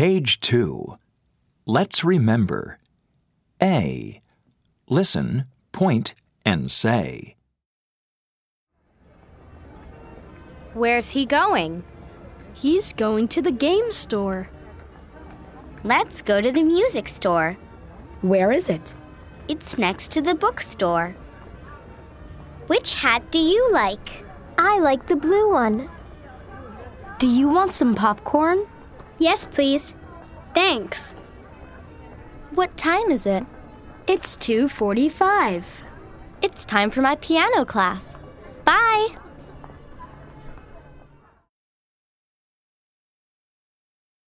Page 2. Let's remember. A. Listen, point, and say. Where's he going? He's going to the game store. Let's go to the music store. Where is it? It's next to the bookstore. Which hat do you like? I like the blue one. Do you want some popcorn? Yes, please. Thanks. What time is it? It's 2:45. It's time for my piano class. Bye!